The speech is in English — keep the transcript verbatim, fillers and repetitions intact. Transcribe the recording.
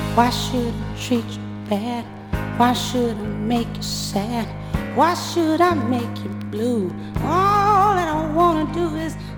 Why should I treat you bad? Why should I make you sad? Why should I make you blue? All that I wanna do is